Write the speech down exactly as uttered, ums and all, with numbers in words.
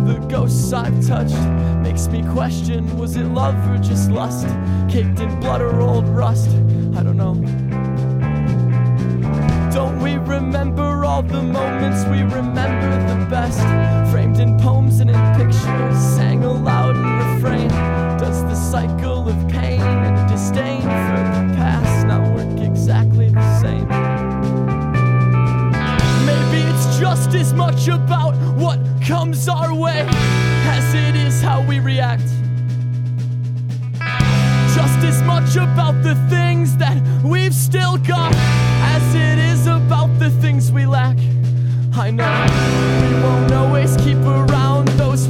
the ghosts I've touched makes me question, was it love or just lust? Caked in blood or old rust? I don't know. Don't we remember all the moments we remember the best? Framed in poems and in pictures, sang aloud in refrain. Does the cycle of pain and disdain for the past not work exactly the same? Maybe it's just as much about what comes our way as it is how we react. Just as much about the things that we've still got as it is about the things we lack. I know we won't always keep around those